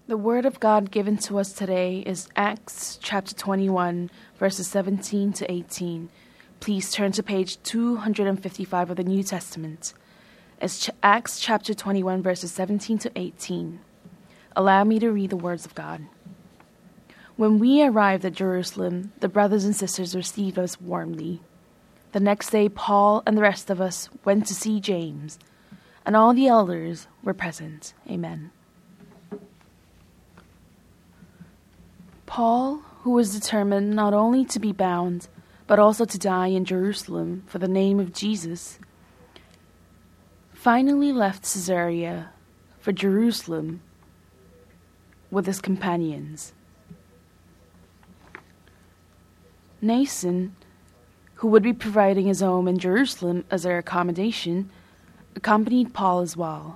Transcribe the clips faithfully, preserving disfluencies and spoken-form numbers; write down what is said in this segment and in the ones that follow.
The word of God given to us today is Acts chapter twenty-one, verses seventeen to eighteen. Please turn to page two hundred fifty-five of the New Testament. It's Ch- Acts chapter twenty-one, verses seventeen to eighteen. Allow me to read the words of God. When we arrived at Jerusalem, the brothers and sisters received us warmly. The next day, Paul and the rest of us went to see James, and all the elders were present. Amen. Paul, who was determined not only to be bound, but also to die in Jerusalem for the name of Jesus, finally left Caesarea for Jerusalem with his companions. Nason, who would be providing his home in Jerusalem as their accommodation, accompanied Paul as well.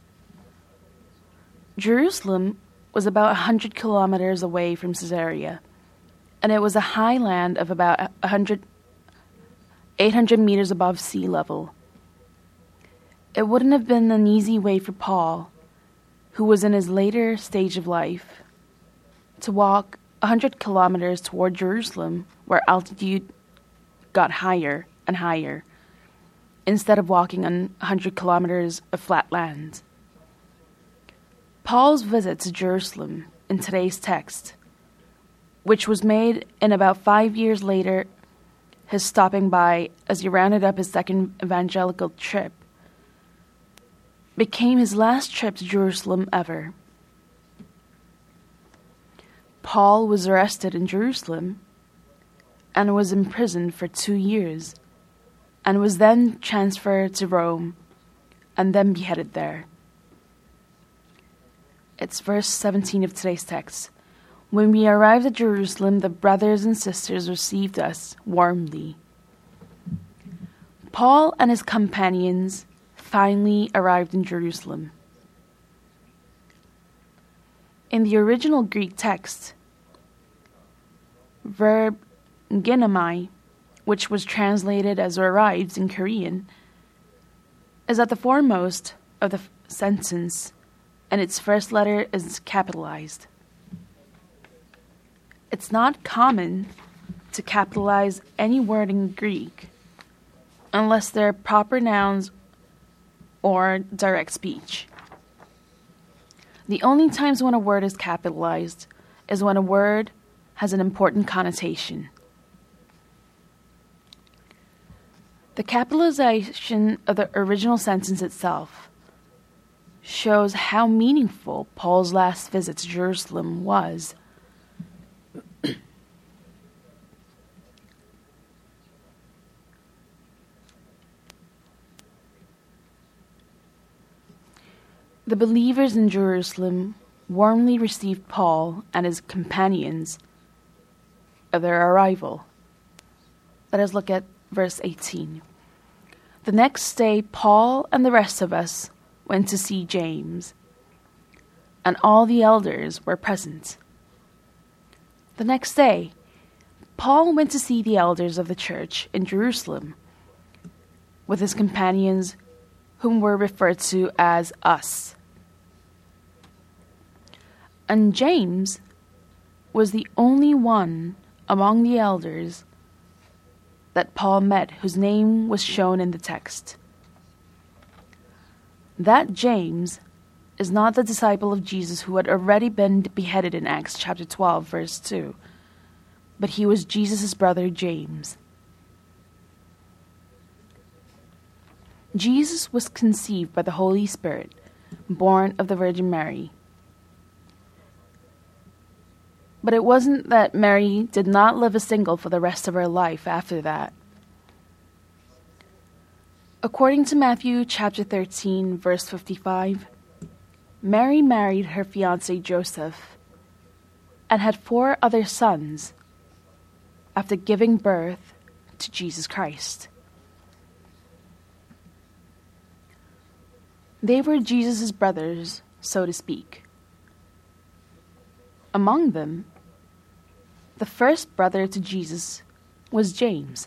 Jerusalem was about one hundred kilometers away from Caesarea, and it was a high land of about one hundred, eight hundred meters above sea level. It wouldn't have been an easy way for Paul, who was in his later stage of life, to walk one hundred kilometers toward Jerusalem, where altitude got higher and higher, instead of walking on one hundred kilometers of flat land. Paul's visit to Jerusalem in today's text, which was made in about five years later, his stopping by as he rounded up his second evangelical trip, became his last trip to Jerusalem ever. Paul was arrested in Jerusalem and was imprisoned for two years, and was then transferred to Rome and then beheaded there. It's verse seventeen of today's text. When we arrived at Jerusalem, the brothers and sisters received us warmly. Paul and his companions finally arrived in Jerusalem. In the original Greek text, verb ginomai, which was translated as arrived in Korean, is at the foremost of the sentence, and its first letter is capitalized. It's not common to capitalize any word in Greek unless they're proper nouns or direct speech. The only times when a word is capitalized is when a word has an important connotation. The capitalization of the original sentence itself shows how meaningful Paul's last visit to Jerusalem was. The believers in Jerusalem warmly received Paul and his companions of their arrival. Let us look at verse eighteen. The next day, Paul and the rest of us went to see James, and all the elders were present. The next day, Paul went to see the elders of the church in Jerusalem with his companions, whom were referred to as us. And James was the only one among the elders that Paul met whose name was shown in the text. That James is not the disciple of Jesus who had already been beheaded in Acts chapter twelve, verse two, but he was Jesus' brother James. Jesus was conceived by the Holy Spirit, born of the Virgin Mary. But it wasn't that Mary did not live a single for the rest of her life after that. According to Matthew chapter thirteen, verse fifty-five, Mary married her fiancé Joseph and had four other sons after giving birth to Jesus Christ. They were Jesus' brothers, so to speak. Among them, the first brother to Jesus was James.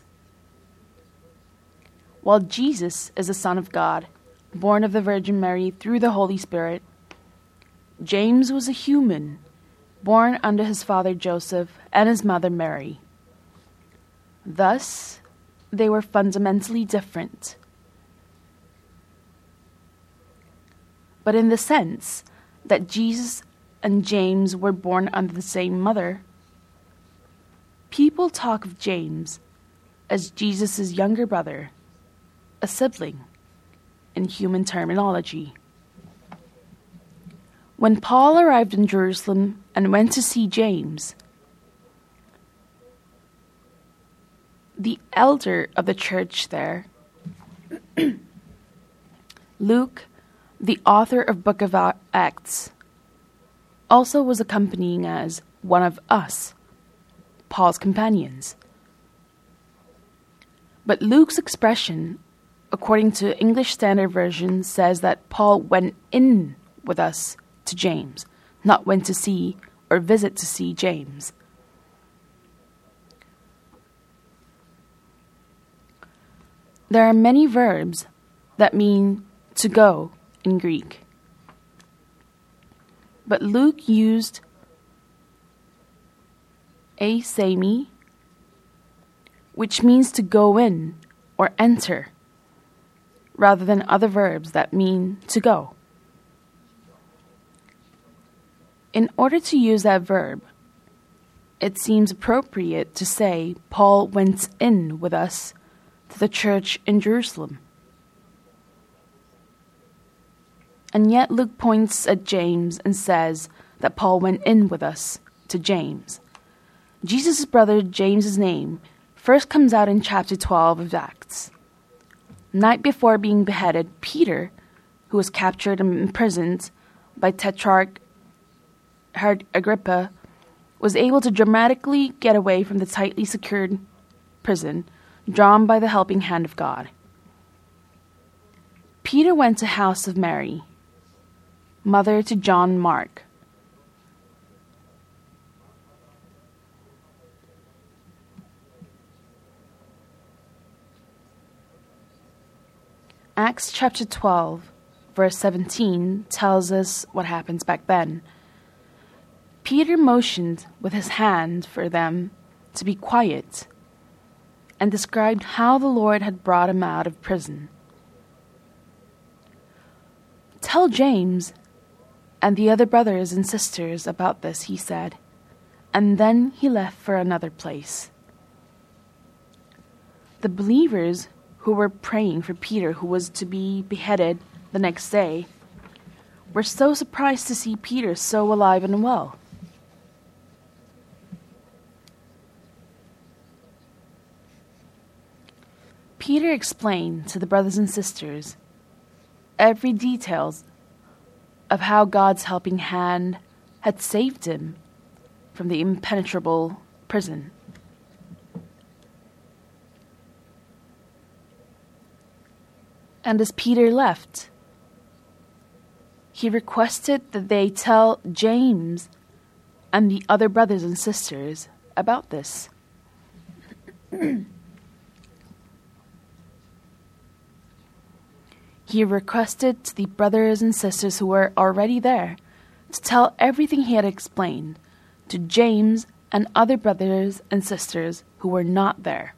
While Jesus is the Son of God, born of the Virgin Mary through the Holy Spirit, James was a human, born under his father Joseph and his mother Mary. Thus, they were fundamentally different. But in the sense that Jesus and James were born under the same mother, people talk of James as Jesus' younger brother, a sibling, in human terminology. When Paul arrived in Jerusalem and went to see James, the elder of the church there, Luke, the author of Book of Acts, also was accompanying as one of us, Paul's companions. But Luke's expression, according to English Standard Version, says that Paul went in with us to James, not went to see or visit to see James. There are many verbs that mean to go in Greek. But Luke used eisemi, which means to go in or enter, rather than other verbs that mean to go. In order to use that verb, it seems appropriate to say Paul went in with us to the church in Jerusalem. And yet Luke points at James and says that Paul went in with us to James. Jesus' brother James's name first comes out in chapter twelve of Acts. Night before being beheaded, Peter, who was captured and imprisoned by Tetrarch Herod Agrippa, was able to dramatically get away from the tightly secured prison, drawn by the helping hand of God. Peter went to the house of Mary, mother to John Mark. Acts chapter twelve, verse seventeen, tells us what happens back then. Peter motioned with his hand for them to be quiet and described how the Lord had brought him out of prison. "Tell James and the other brothers and sisters about this," he said, and then he left for another place. The believers who were praying for Peter, who was to be beheaded the next day, were so surprised to see Peter so alive and well. Peter explained to the brothers and sisters every detail of how God's helping hand had saved him from the impenetrable prison. And as Peter left, he requested that they tell James and the other brothers and sisters about this. He requested to the brothers and sisters who were already there to tell everything he had explained to James and other brothers and sisters who were not there.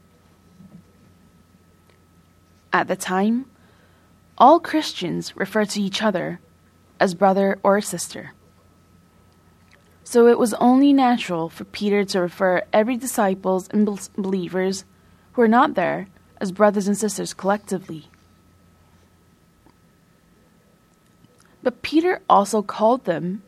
At the time, all Christians referred to each other as brother or sister. So it was only natural for Peter to refer every disciples and believers who were not there as brothers and sisters collectively. But Peter also called them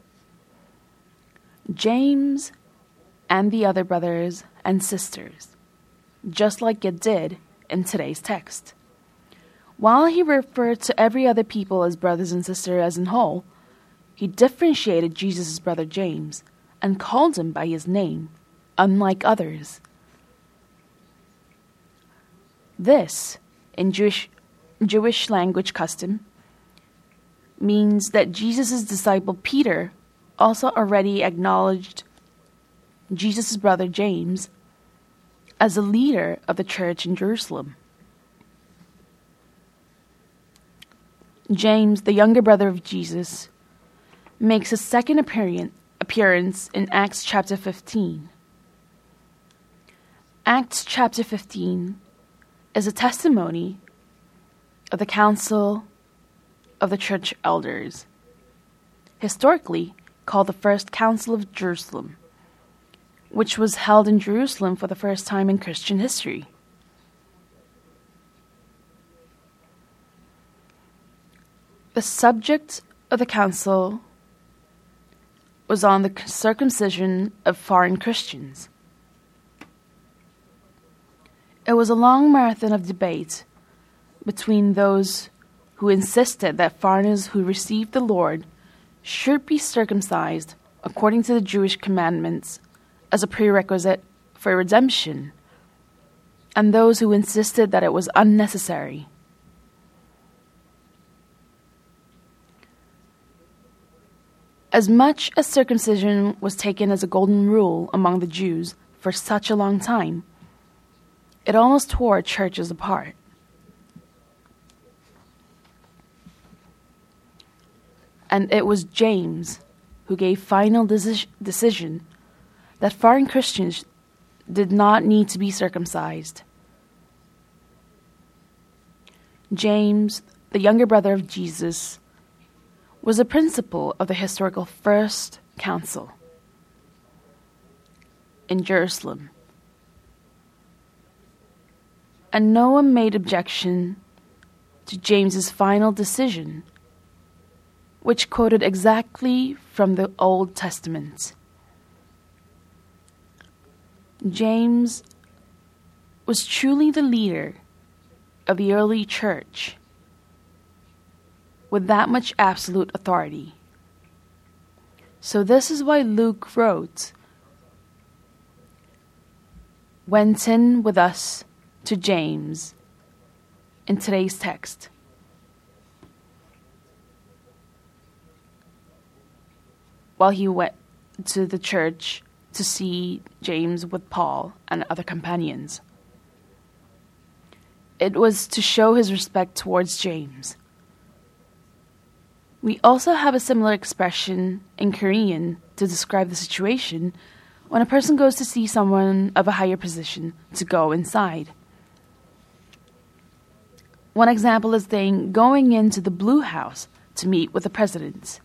James and the other brothers and sisters, just like it did in today's text. While he referred to every other people as brothers and sisters as in whole, he differentiated Jesus' brother James and called him by his name, unlike others. This, in Jewish, Jewish language custom, means that Jesus' disciple Peter also already acknowledged Jesus' brother James as a leader of the church in Jerusalem. James, the younger brother of Jesus, makes a second appearance in Acts chapter fifteen. Acts chapter fifteen is a testimony of the Council of the Church Elders, historically called the First Council of Jerusalem, which was held in Jerusalem for the first time in Christian history. The subject of the council was on the circumcision of foreign Christians. It was a long marathon of debate between those who insisted that foreigners who received the Lord should be circumcised according to the Jewish commandments as a prerequisite for redemption, and those who insisted that it was unnecessary. As much as circumcision was taken as a golden rule among the Jews for such a long time, it almost tore churches apart. And it was James who gave final deci- decision that foreign Christians did not need to be circumcised. James, the younger brother of Jesus, was a principal of the historical First Council in Jerusalem. And no one made objection to James's final decision, which quoted exactly from the Old Testament. James was truly the leader of the early church, with that much absolute authority. So this is why Luke wrote, "Went in with us to James," in today's text. While he went to the church to see James with Paul and other companions. It was to show his respect towards James. We also have a similar expression in Korean to describe the situation when a person goes to see someone of a higher position to go inside. One example is saying going into the Blue House to meet with the president.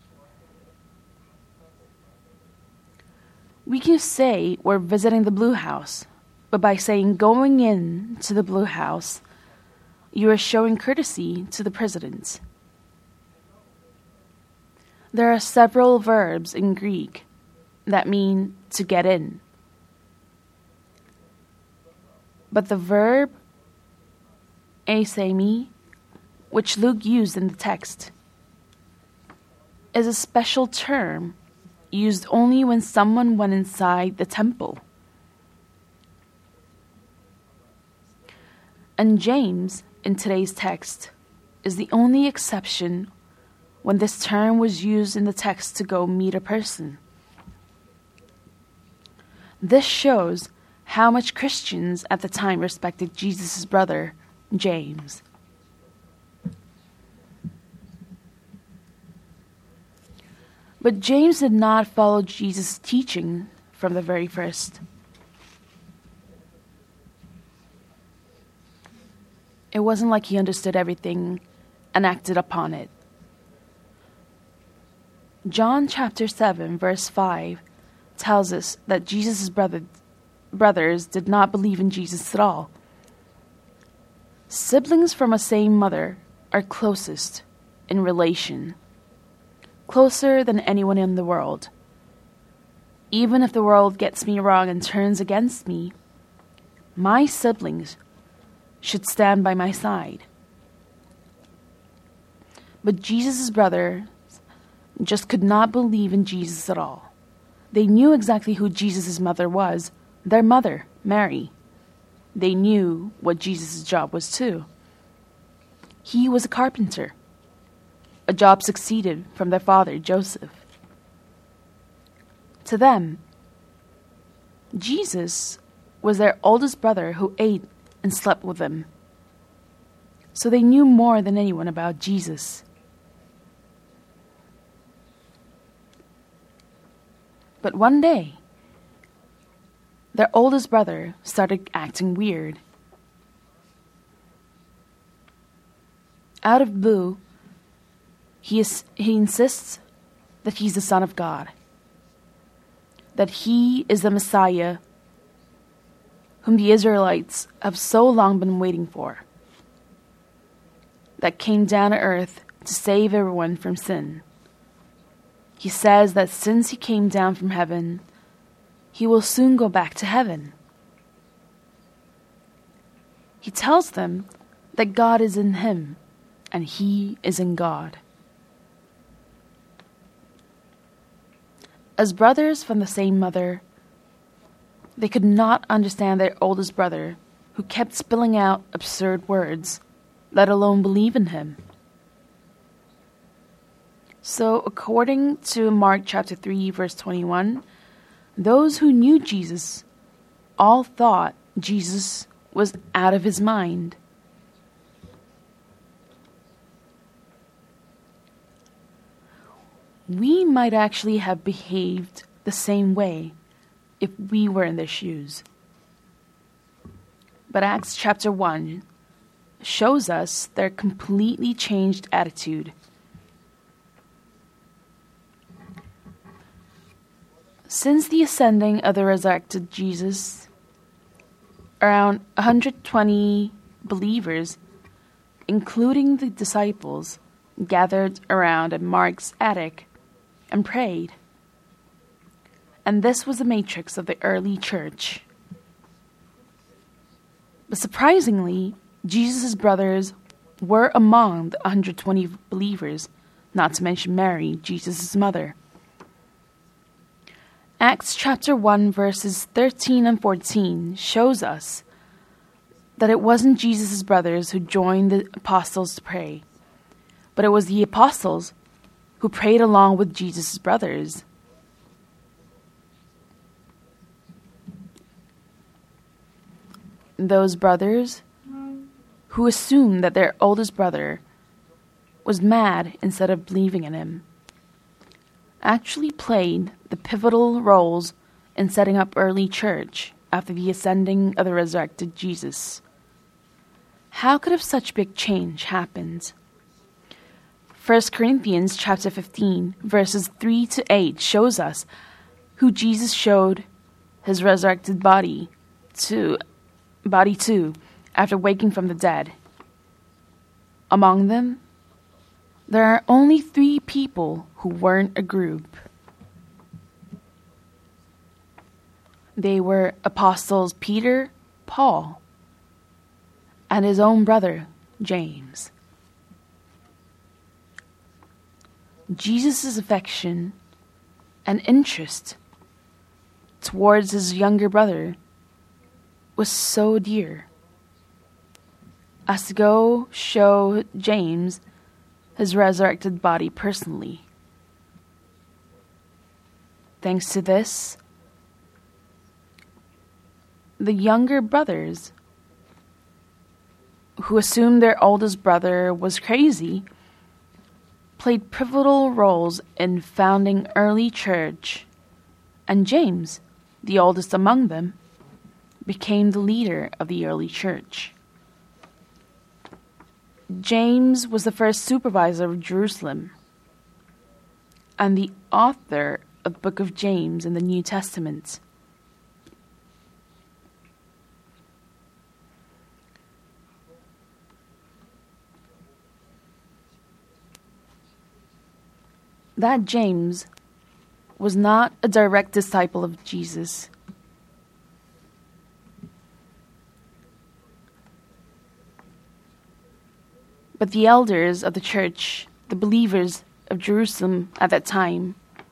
We can say we're visiting the Blue House, but by saying going in to the Blue House, you are showing courtesy to the president. There are several verbs in Greek that mean to get in. But the verb eisemi, which Luke used in the text, is a special term used only when someone went inside the temple. And James, in today's text, is the only exception when this term was used in the text to go meet a person. This shows how much Christians at the time respected Jesus' brother, James. But James did not follow Jesus' teaching from the very first. It wasn't like he understood everything and acted upon it. John chapter seven, verse five, tells us that Jesus' brother, brothers did not believe in Jesus at all. Siblings from a same mother are closest in relation, closer than anyone in the world. Even if the world gets me wrong and turns against me, my siblings should stand by my side. But Jesus' brothers just could not believe in Jesus at all. They knew exactly who Jesus' mother was, their mother, Mary. They knew what Jesus' job was too. He was a carpenter, a job succeeded from their father, Joseph. To them, Jesus was their oldest brother who ate and slept with them. So they knew more than anyone about Jesus. But one day, their oldest brother started acting weird. Out of blue, he, is, he insists that he's the Son of God, that he is the Messiah whom the Israelites have so long been waiting for, that came down to earth to save everyone from sin. He says that since he came down from heaven, he will soon go back to heaven. He tells them that God is in him and he is in God. As brothers from the same mother, they could not understand their oldest brother, who kept spilling out absurd words, let alone believe in him. So, according to Mark chapter three, verse twenty-one, those who knew Jesus all thought Jesus was out of his mind. We might actually have behaved the same way if we were in their shoes. But Acts chapter one shows us their completely changed attitude. Since the ascending of the resurrected Jesus, around one hundred twenty believers, including the disciples, gathered around at Mark's attic and prayed. And this was the matrix of the early church. But surprisingly, Jesus' brothers were among the one hundred twenty believers, not to mention Mary, Jesus' mother. Acts chapter one, verses thirteen and fourteen shows us that it wasn't Jesus' brothers who joined the apostles to pray, but it was the apostles who prayed along with Jesus' brothers. Those brothers who assumed that their oldest brother was mad instead of believing in him actually played the pivotal roles in setting up early church after the ascending of the resurrected Jesus. How could have such big change happened? First Corinthians chapter fifteen, verses three to eight shows us who Jesus showed his resurrected body to body to after waking from the dead. Among them, there are only three people who weren't a group. They were apostles Peter, Paul, and his own brother, James. Jesus' affection and interest towards his younger brother was so dear as to go show James his resurrected body personally. Thanks to this, the younger brothers, who assumed their oldest brother was crazy, played pivotal roles in founding early church, and James, the oldest among them, became the leader of the early church. James was the first supervisor of Jerusalem and the author of the book of James in the New Testament. That James was not a direct disciple of Jesus. But the elders of the church, the believers of Jerusalem at that time,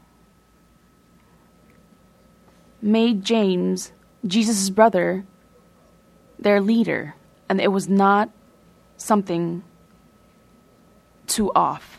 made James, Jesus' brother, their leader, and it was not something too off.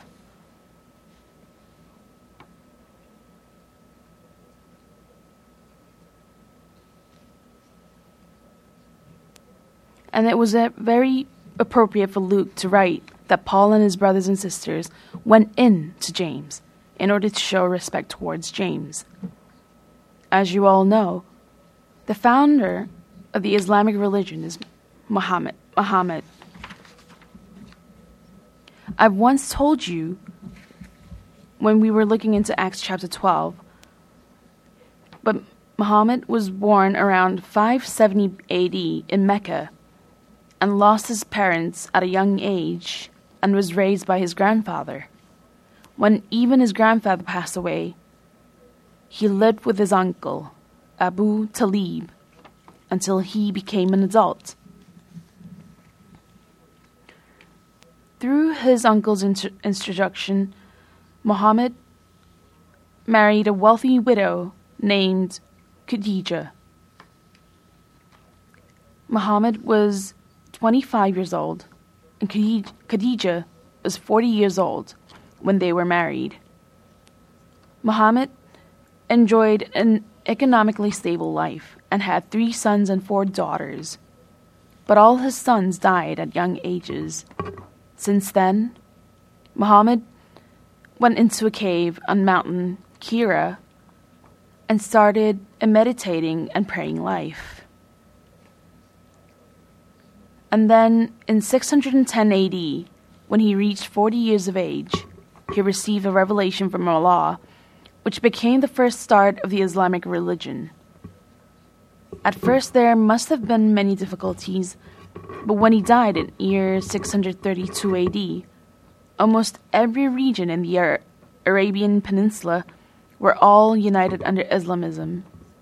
And it was a very appropriate for Luke to write that Paul and his brothers and sisters went in to James in order to show respect towards James. as you all know, the founder of the Islamic religion is Muhammad. Muhammad. I've once told you, when we were looking into Acts chapter twelve, but Muhammad was born around five seventy A D in Mecca and lost his parents at a young age and was raised by his grandfather. When even his grandfather passed away, he lived with his uncle, Abu Talib, until he became an adult. Through his uncle's inter- introduction, Muhammad married a wealthy widow named Khadija. Muhammad was twenty-five years old, and Khadija was forty years old when they were married. Muhammad enjoyed an economically stable life and had three sons and four daughters, but all his sons died at young ages. Since then, Muhammad went into a cave on Mountain Kira and started a meditating and praying life. And then, in six hundred ten A D, when he reached forty years of age, he received a revelation from Allah, which became the first start of the Islamic religion. At first there must have been many difficulties, but when he died in year six hundred thirty-two A D, almost every region in the Ar- Arabian Peninsula were all united under Islamism.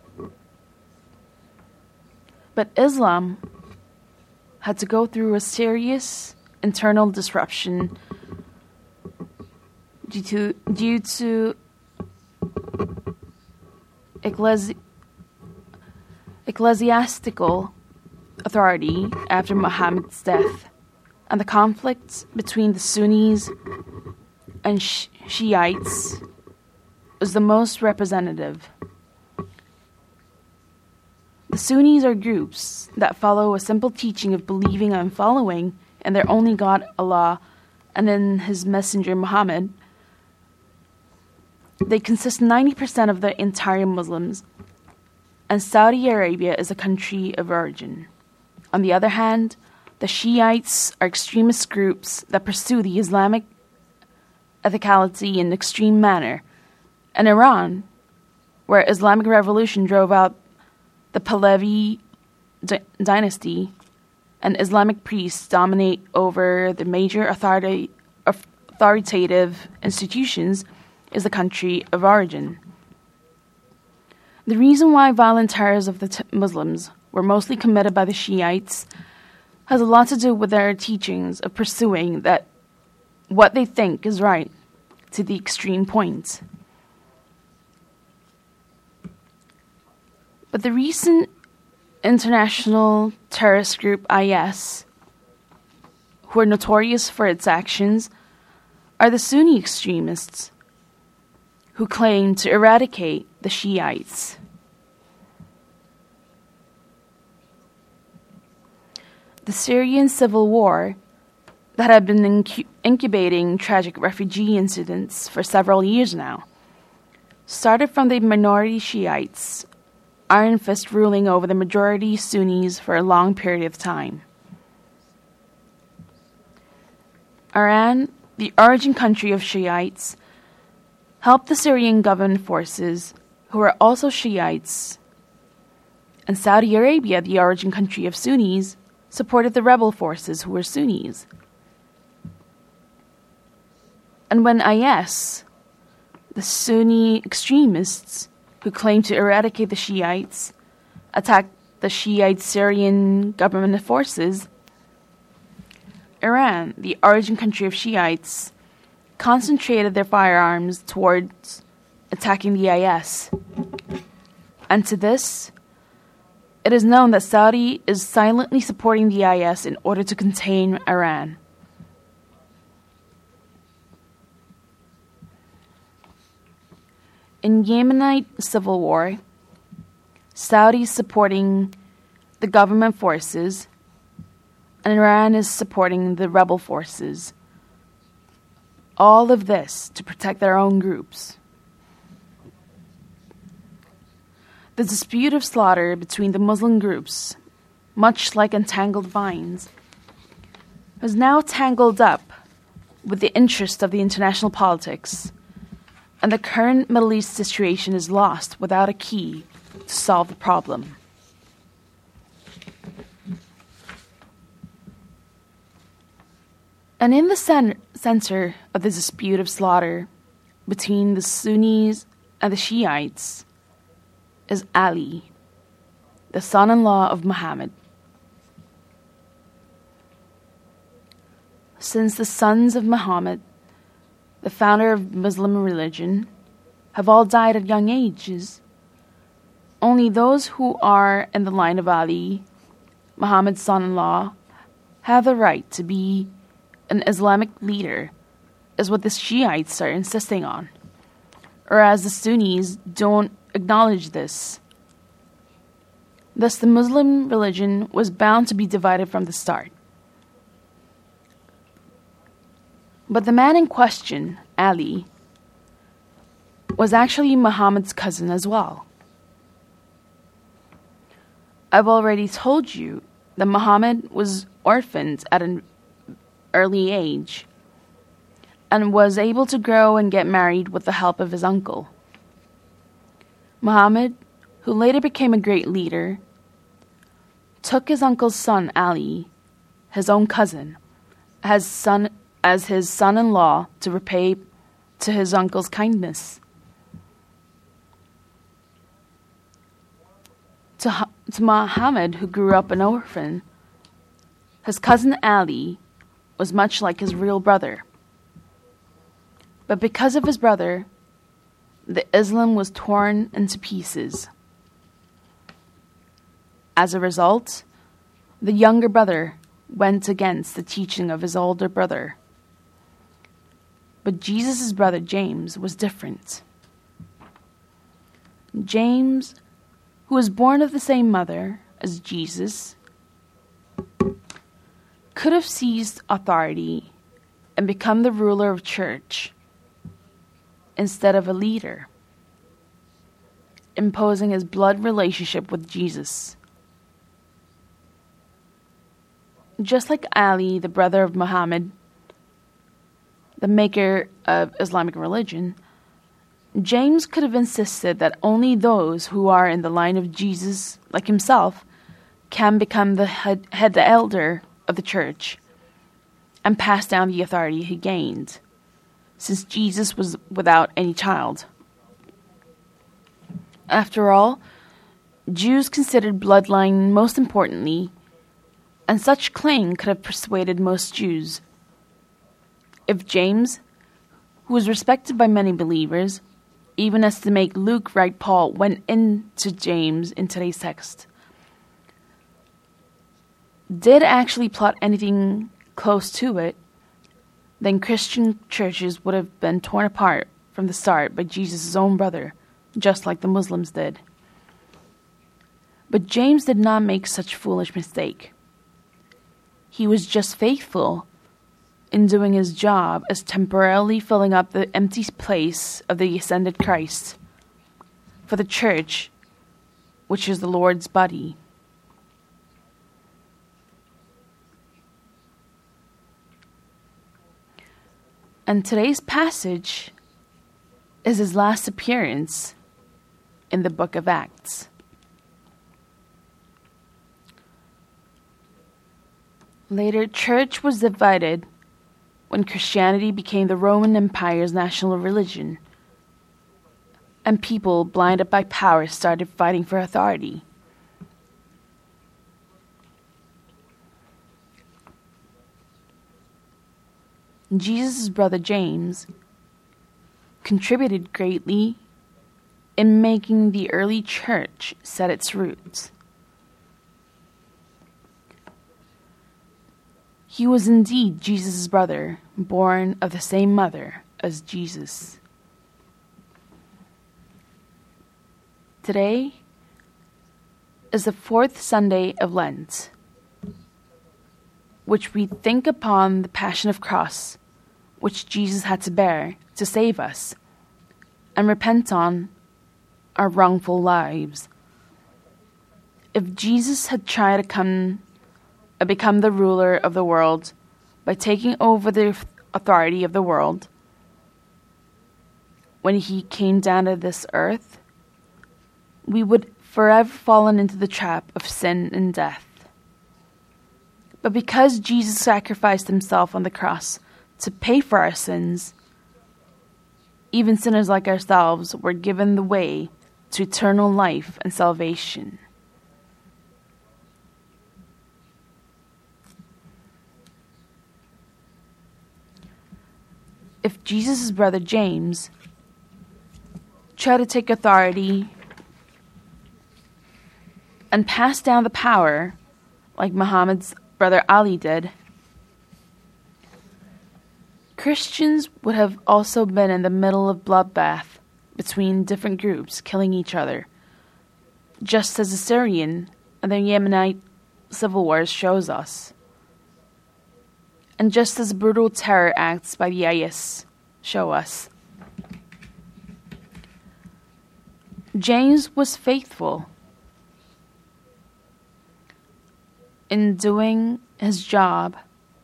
But Islam had to go through a serious internal disruption due to, due to ecclesi- ecclesiastical authority after Muhammad's death, and the conflict between the Sunnis and Sh- Shiites was the most representative. The Sunnis are groups that follow a simple teaching of believing and following in their only God, Allah, and in His Messenger, Muhammad. They consist ninety percent of the entire Muslims, and Saudi Arabia is a country of origin. On the other hand, the Shiites are extremist groups that pursue the Islamic ethicality in an extreme manner. And Iran, where Islamic revolution drove out the Pahlavi d- dynasty, and Islamic priests dominate over the major authority, authoritative institutions, is the country of origin. The reason why violent terrors of the t- Muslims were mostly committed by the Shiites has a lot to do with their teachings of pursuing that what they think is right to the extreme point. But the recent international terrorist group I S, who are notorious for its actions, are the Sunni extremists who claim to eradicate the Shiites. The Syrian civil war that had been incu- incubating tragic refugee incidents for several years now started from the minority Shiites, Iron Fist ruling over the majority Sunnis for a long period of time. Iran, the origin country of Shiites, helped the Syrian government forces, who are also Shiites, and Saudi Arabia, the origin country of Sunnis, supported the rebel forces who were Sunnis. And when I S, the Sunni extremists who claimed to eradicate the Shiites, attacked the Shiite Syrian government forces, Iran, the origin country of Shiites, concentrated their firearms towards attacking the I S. And to this, it is known that Saudi is silently supporting the I S in order to contain Iran. In Yemenite civil war, Saudi is supporting the government forces, and Iran is supporting the rebel forces. All of this to protect their own groups. The dispute of slaughter between the Muslim groups, much like entangled vines, is now tangled up with the interest of the international politics, and the current Middle East situation is lost without a key to solve the problem. And in the cen- center of the dispute of slaughter between the Sunnis and the Shiites is Ali, the son-in-law of Muhammad. Since the sons of Muhammad, the founder of Muslim religion, have all died at young ages, only those who are in the line of Ali, Muhammad's son-in-law, have the right to be an Islamic leader, is what the Shiites are insisting on, whereas the Sunnis don't acknowledge this. Thus, the Muslim religion was bound to be divided from the start. But the man in question, Ali, was actually Muhammad's cousin as well. I've already told you that Muhammad was orphaned at an early age and was able to grow and get married with the help of his uncle. Muhammad, who later became a great leader, took his uncle's son Ali, his own cousin, as son as his son-in-law to repay to his uncle's kindness. To, to Muhammad, who grew up an orphan, his cousin Ali was much like his real brother. But because of his brother, the Islam was torn into pieces. As a result, the younger brother went against the teaching of his older brother. But Jesus' brother James was different. James, who was born of the same mother as Jesus, could have seized authority and become the ruler of church instead of a leader, imposing his blood relationship with Jesus. Just like Ali, the brother of Muhammad, the maker of Islamic religion, James could have insisted that only those who are in the line of Jesus, like himself, can become the head, head the elder of the church and pass down the authority he gained, since Jesus was without any child. After all, Jews considered bloodline most importantly, and such claim could have persuaded most Jews. If James, who was respected by many believers, even as to make Luke write Paul, went into James in today's text, did actually plot anything close to it, then Christian churches would have been torn apart from the start by Jesus' own brother, just like the Muslims did. But James did not make such foolish mistake. He was just faithful in doing his job as temporarily filling up the empty place of the ascended Christ for the church, which is the Lord's body. And today's passage is his last appearance in the book of Acts. Later, church was divided when Christianity became the Roman Empire's national religion, and people, blinded by power, started fighting for authority. Jesus' brother James contributed greatly in making the early church set its roots. He was indeed Jesus' brother, born of the same mother as Jesus. Today is the fourth Sunday of Lent, which we think upon the Passion of Cross, which Jesus had to bear to save us, and repent on our wrongful lives If Jesus had tried to come, uh, become the ruler of the world by taking over the authority of the world, when he came down to this earth, we would forever fallen into the trap of sin and death. But because Jesus sacrificed himself on the cross to pay for our sins, even sinners like ourselves were given the way to eternal life and salvation. If Jesus' brother James tried to take authority and pass down the power like Muhammad's brother Ali did, Christians would have also been in the middle of bloodbath between different groups killing each other, just as the Syrian and the Yemenite civil wars shows us, and just as brutal terror acts by the I S show us. James was faithful in doing his job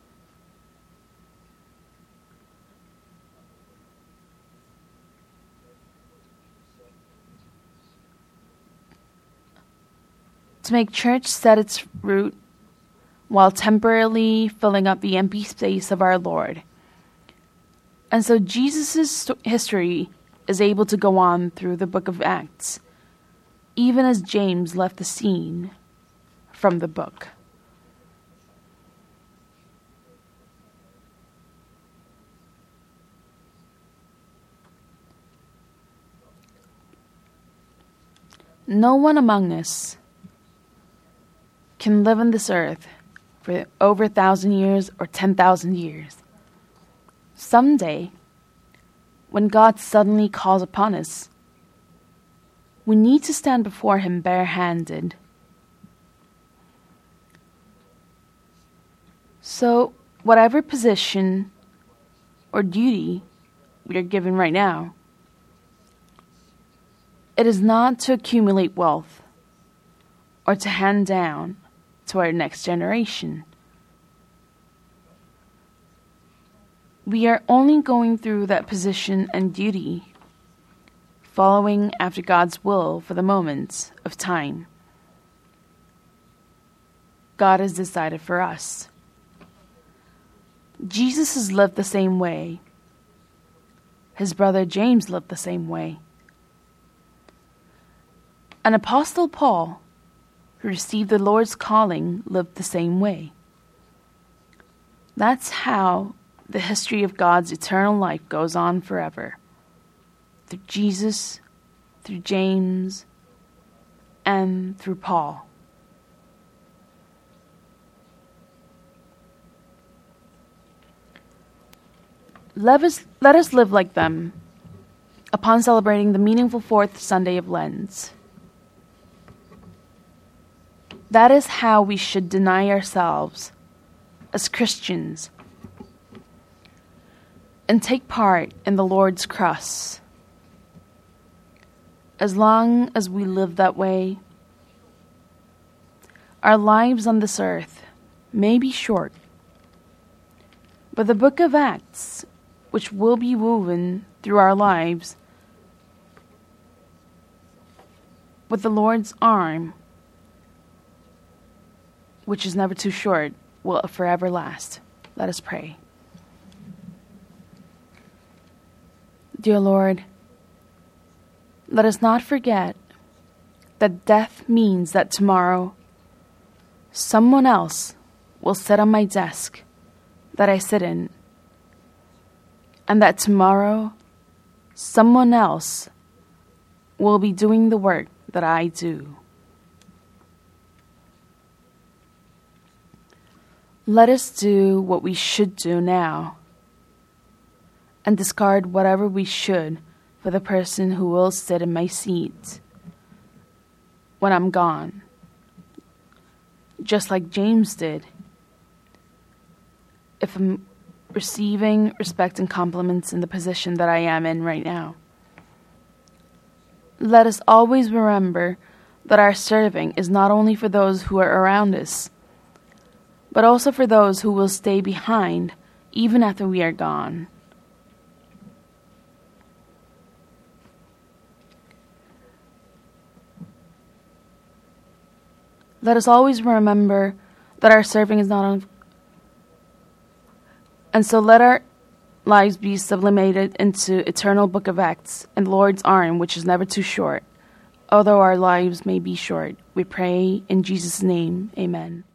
to make church set its root while temporarily filling up the empty space of our Lord. And so Jesus' history is able to go on through the book of Acts, even as James left the scene from the book. No one among us can live on this earth for over a thousand years or ten thousand years. Someday, when God suddenly calls upon us, we need to stand before Him barehanded. So, whatever position or duty we are given right now, it is not to accumulate wealth or to hand down to our next generation. We are only going through that position and duty, following after God's will for the moments of time God has decided for us. Jesus has lived the same way. His brother James lived the same way. And Apostle Paul, who received the Lord's calling, lived the same way. That's how the history of God's eternal life goes on forever. Through Jesus, through James, and through Paul. Let us, let us live like them upon celebrating the meaningful fourth Sunday of Lent. That is how we should deny ourselves as Christians and take part in the Lord's cross. As long as we live that way, our lives on this earth may be short, but the book of Acts, which will be woven through our lives with the Lord's arm, which is never too short, will forever last. Let us pray. Dear Lord, let us not forget that death means that tomorrow someone else will sit on my desk that I sit in, and that tomorrow someone else will be doing the work that I do. Let us do what we should do now and discard whatever we should for the person who will sit in my seat when I'm gone, just like James did. If I'm receiving respect and compliments in the position that I am in right now, let us always remember that our serving is not only for those who are around us, but also for those who will stay behind even after we are gone. Let us always remember that our serving is not on, and so let our lives be sublimated into eternal book of Acts and the Lord's arm, which is never too short. Although our lives may be short, we pray in Jesus' name, amen.